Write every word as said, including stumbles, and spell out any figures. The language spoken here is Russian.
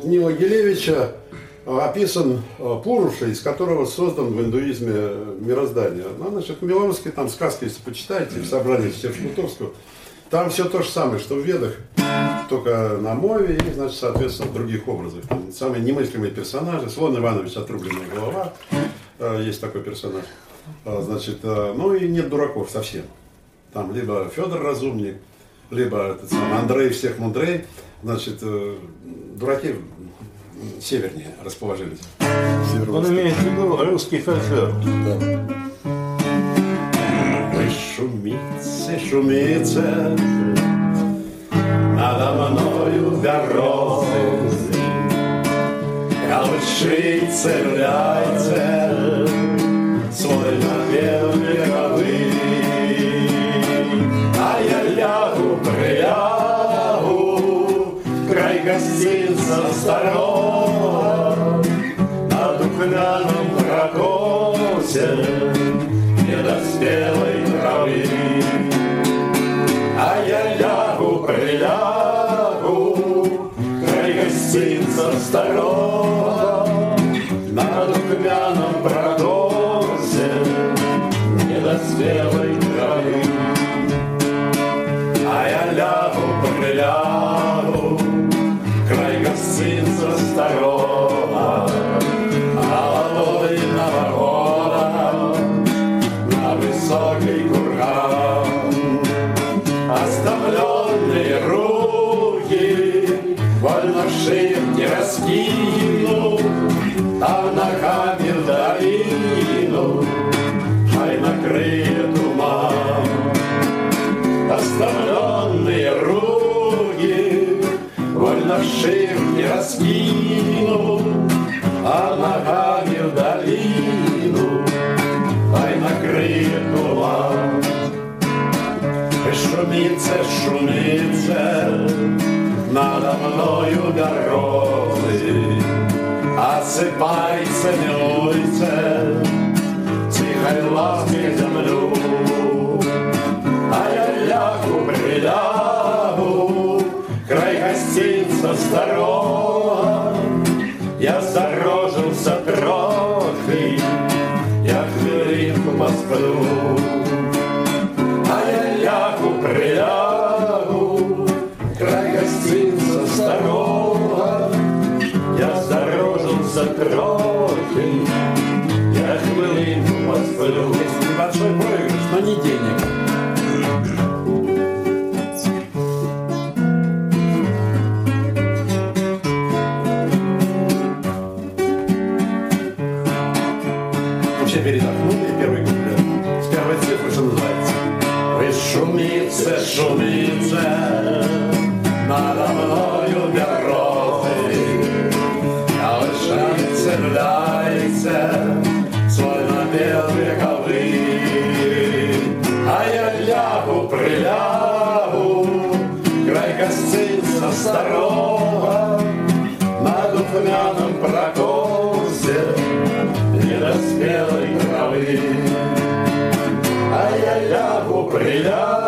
Нила Гилевича описан Пуруша, из которого создан в индуизме мироздание. Ну, значит, белорусские там сказки, если почитаете, в собрании Шклутовского, там все то же самое, что в Ведах, только на мове и, значит, соответственно, в других образах. Там самые немыслимые персонажи. Слон Иванович, отрубленная голова, есть такой персонаж. Значит, ну и нет дураков совсем. Там либо Федор Разумник, либо этот самый Андрей всех мудрей. Значит, дураки севернее расположились. Он имеет в виду русский фольклор. Да. Ой, шумице, шумице, надо мною березы, колышите, гуляйте, свой напев вековый, а я лягу, прилягу, край гостинца старого, на духмяном прокосе недоспелой травы. А я лягу, прилягу, край гостинца старого, на духмяном прокосе недоспелой травы. А я лягу, прилягу, край гостинца старого, молодой новогода, на высокий курган. Оставленные руки вольно шием не раскину, а ногами в долину хай накрыет туман. Оставленные руки вольно шием не раскину, а ногами в долину хай накрыет туман. Шумице, шумице, надо мною дорогой, осыпайся, милуйся, тихой лаской землю. А я лягу, прилягу, край гостинца старого, я зарожился трохи, я хвилинку посплю. Прилягу, край гостинца старого, я здорожился трохи, я хвилинку посплю. Есть небольшой проигрыш, но не денег. Вообще передохнули первый куплет с первой цифры, что называется. Вы шумице, шумице, надо мною березы, колышайте, гуляйте, свой напев вековый. А я лягу, прилягу, край гостинца старого, на духмяном прокосе недоспелой травы. А я лягу, прилягу,